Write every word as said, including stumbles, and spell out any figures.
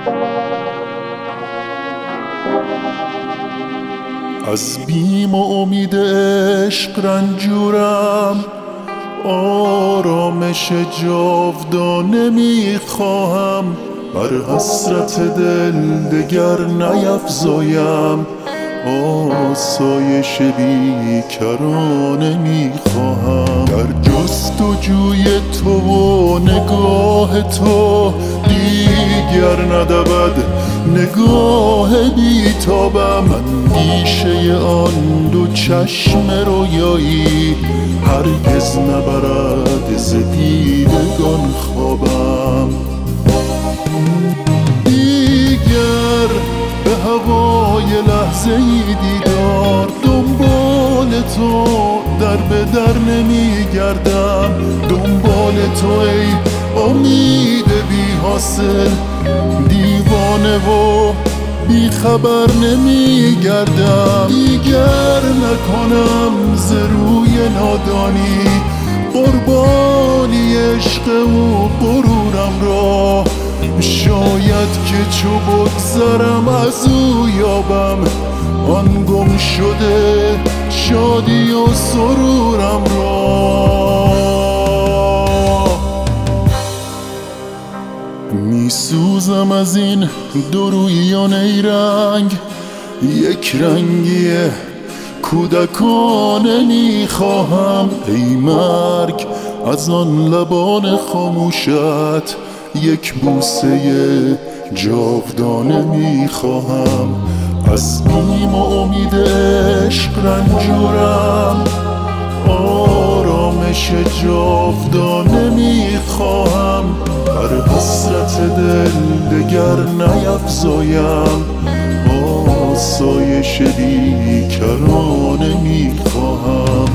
از بیم و امید عشق رنجورم، آرامش جاودانه میخواهم. بر حسرت دل دگر نیفزایم، آسایش بیکرانه میخواهم. در جستجوی تو و نگاه تو دیگر ندود نگاه بیتابم. اندیشه آن دو چشم رویایی هرگز نبرد ز دیدگان خوابم. دیگر به هوای لحظه ای دیدار دنبال تو در به در نمی گردم. دنبال تو ای امید بی حاصل، دیوانه و بی خبر نمی گردم. دیگر نکنم ز روی نادانی قربانی عشق و غرورم را. شاید که چو بگذرم از او یابم آن گم شده شادی و سرورم را. می سوزم از این دو رویان ای رنگ، یک رنگی کودکانه می خواهم. ای مرگ از آن لبان خاموشت یک بوسه جاودانه می خواهم. از بیم و امید عشق رنجورم، آرامش جاودانه می خواهم. بر حسرت دل دگر نیفزایم، آسایش بیکرانه می خواهم.